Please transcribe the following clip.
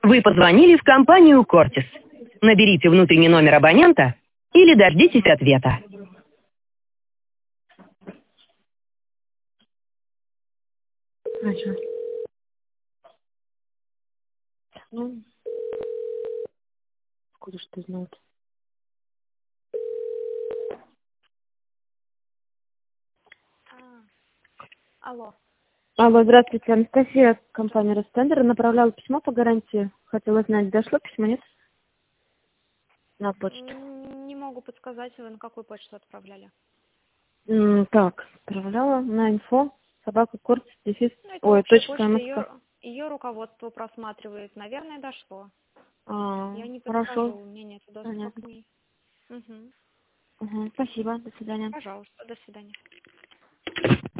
Вы позвонили в компанию «Кортис». Наберите внутренний номер абонента или дождитесь ответа. Ага. Ну, откуда ж ты знаешь? Алло. Алло, здравствуйте, Анастасия, компания Ростендер. Направляла письмо по гарантии. Хотела знать, дошло письмо, нет? На почту. Не могу подсказать, вы на какую почту отправляли. Так, отправляла на инфо, собака Кортис, дефис, Ну, это ой, общая точка почта, МСК. ее руководство просматривает. Наверное, дошло. Я не Хорошо, подскажу, у меня нет доступа к понятно. ней. Угу. Спасибо, до свидания. Пожалуйста, до свидания.